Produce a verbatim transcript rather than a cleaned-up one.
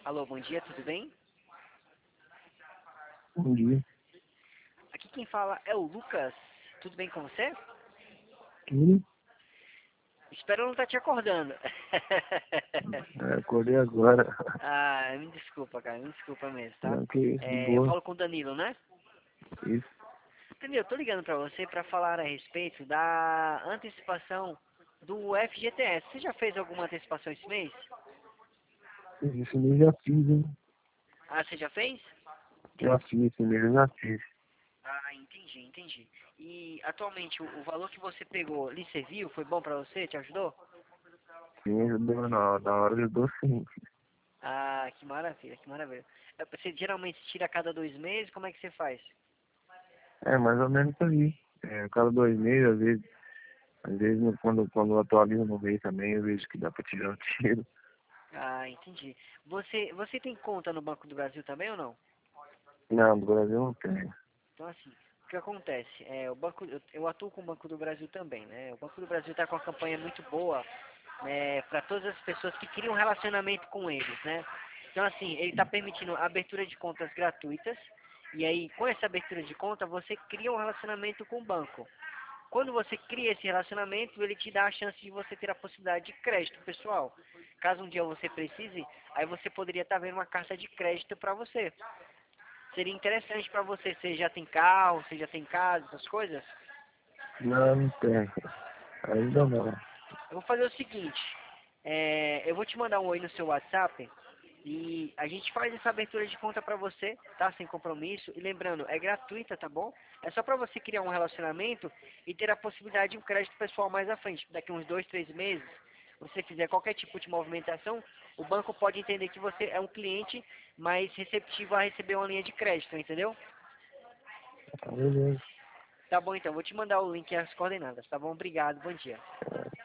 Alô, bom dia, tudo bem? Bom dia. Aqui quem fala é o Lucas. Tudo bem com você? Tudo? Espero não estar te acordando. É, acordei agora. Ah, me desculpa, cara, me desculpa mesmo, tá? Não, que isso, de É, eu boa. falo com o Danilo, né? Isso. Danilo, eu tô ligando pra você pra falar a respeito da antecipação do F G T S. Você já fez alguma antecipação esse mês? Esse mês já fiz, hein? Ah, você já fez? Já fiz, esse mês eu já fiz. Ah, entendi, entendi. E atualmente o, o valor que você pegou lhe serviu? Foi bom pra você? Te ajudou? Sim, ajudou na, na hora eu dou sim. Ah, que maravilha, que maravilha. É, você geralmente tira a cada dois meses, como é que você faz? É, mais ou menos isso aí. É, cada dois meses, às vezes, às vezes no- quando, quando eu atualizo no mês também, eu vejo que dá pra tirar um tiro. Ah, entendi. Você, você tem conta no Banco do Brasil também ou não? Não, no Brasil não tem. Então assim, o que acontece? É, o banco, eu, eu atuo com o Banco do Brasil também, né? O Banco do Brasil está com uma campanha muito boa, né, para todas as pessoas que criam um relacionamento com eles, né? Então assim, ele está permitindo a abertura de contas gratuitas, e aí com essa abertura de conta você cria um relacionamento com o banco. Quando você cria esse relacionamento, ele te dá a chance de você ter a possibilidade de crédito pessoal. Caso um dia você precise, aí você poderia estar vendo uma carta de crédito para você. Seria interessante para você. Você já tem carro, você já tem casa, essas coisas? Não, não tem. Ainda Então, não. eu vou fazer o seguinte. É, eu vou te mandar um oi no seu WhatsApp e a gente faz essa abertura de conta para você, tá? Sem compromisso. E lembrando, é gratuita, tá bom? É só para você criar um relacionamento e ter a possibilidade de um crédito pessoal mais à frente. Daqui uns dois, três meses, você fizer qualquer tipo de movimentação, o banco pode entender que você é um cliente mais receptivo a receber uma linha de crédito, entendeu? Tá beleza. Tá bom então, vou te mandar o link e as coordenadas, tá bom? Obrigado, bom dia.